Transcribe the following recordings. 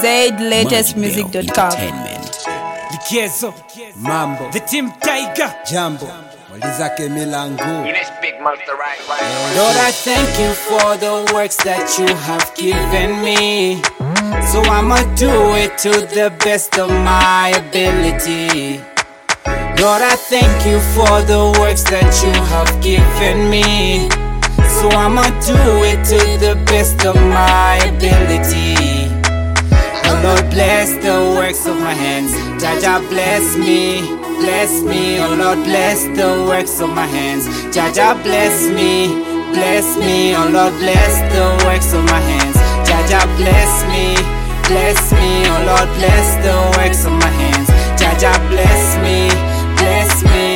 ZLatestmusic.com. Ligezo, Mambo, the Team Tiger. Jambo, Walizake Milangu. Lord, I thank you for the works that you have given me. So I'ma do it to the best of my ability. Lord, I thank you for the works that you have given me. So I'ma do it to the best of my ability. Oh Lord, bless the works of my hands. Jaja, bless me, bless me. Oh Lord, bless the works of my hands. Jaja, bless me, bless me. Oh Lord, bless the works of my hands. Jaja, bless me, bless me. Oh Lord, bless the works of my hands. Jaja, bless me, bless me.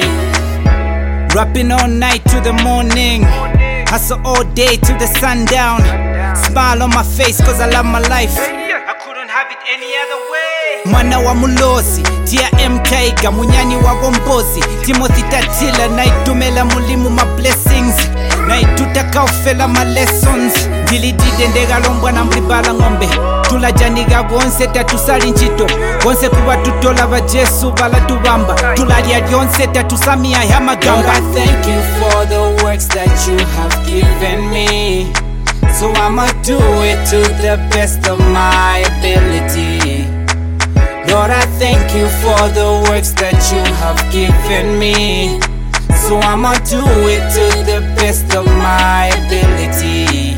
Rapping all night to the morning, hustle all day to the sundown. Smile on my face cause I love my life. I couldn't have it any other way. Mwana wa mulozi, tia M Tiger, munyani wa gombozi. Timothy Tatila, naitumela mulimu my blessings. Naitutaka ufela my lessons. Dilidide ndega lombwa na mlibala ngombe. Tulajaniga gonse tatusali nchito. Gonse kuwa tutola wa Jesu bala tubamba. Tulalia dionse tatusamia ya magamba. Lord, I thank you for the works that you have given me. So I'ma do it to the best of my ability. Lord, I thank you for the works that you have given me. So I'ma do it to the best of my ability.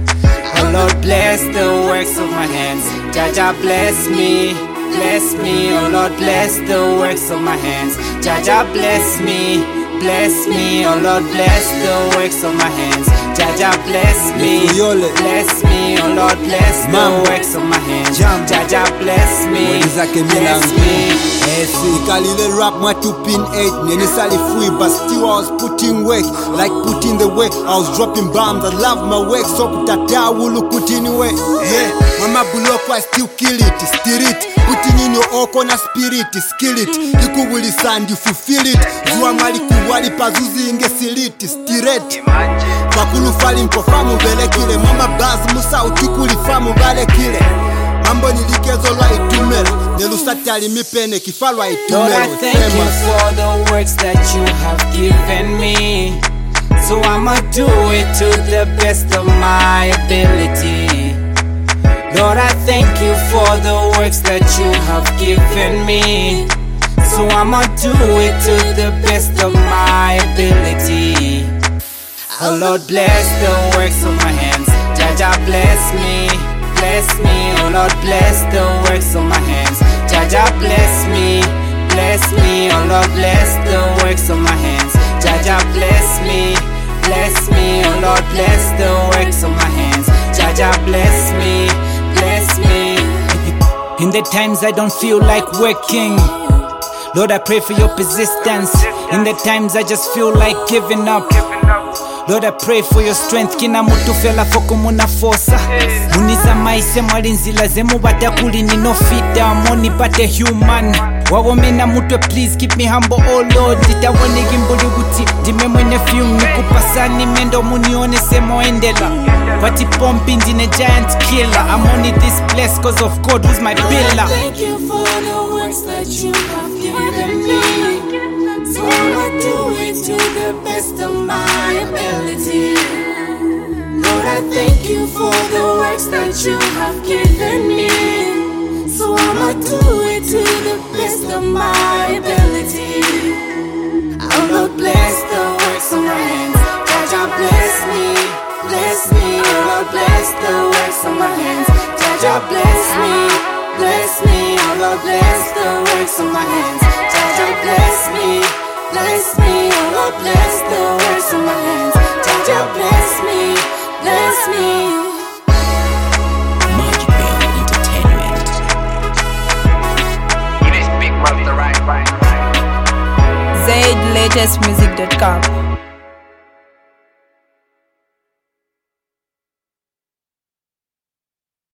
Oh Lord, bless the works of my hands. Jaja, bless me, bless me. Oh Lord, bless the works of my hands. Jaja, bless me, bless me. Oh Lord, bless the works of my hands. Jaja, bless me, bless me. Oh Lord, bless the works of my hands. Jaja, bless me, bless me. Kalile rap my 2-pin 8. Nenisali free but still I was putting work. Like putting the work, I was dropping bombs. I love my work, so kutata wulu put in work. Yeah, mama buloko I still kill it, steer it. Putting in your oko na spirit, skill it. Ikuwuli sand you fulfill it. Zua mali kuwali pazuzi inge siliti, stirete. Fakulu fali mkofamu vele kile. Mama baz musa utikuli famu vale kile. Mambo nilikezo la itumela. Nelusatali mipene kifalwa itumela. Lord, I thank you for the works that you have given me. So I'ma do it to the best of my ability. Lord, I thank you for the works that you have given me. So I'ma do it to the best of my ability. Oh Lord, bless the works of my hands. Jaja, bless me, bless me. Oh Lord, bless the works of my hands. Jaja, bless me, bless me. Oh Lord, bless the works of my hands. Jaja, bless me, bless me. Oh Lord, bless the works of my hands. Jaja, bless me, bless me. In the times I don't feel like working, Lord, I pray for your persistence. In the times I just feel like giving up, Lord, I pray for your strength. Kina mutu fela foko muna fosa. Muniza maise malinzila zemu batakuli nino fita. Moni pate human. Wawomena mutwe please keep me humble oh Lord. Titawone gimbuli guti dime mwene film nikupasani mendo munione semo endela. Wati pompi ndine giant killer. I'm only this place cause of God who's my pillar. Thank you for the works that you have given me. So I'ma do it to the best of my ability. Lord, I thank you for the works that you have given me. So I'ma do it to the best of my ability. Oh Lord, bless the works of my hands. Jaja, bless me, bless me. Oh Lord, bless the works of my hands. Jaja, bless me, bless me. Oh Lord, bless the works of my hands. Jaja, bless me, bless me. Oh Lord, bless the works of my hands. Jaja, bless me, bless me. ZLatestmusic.com.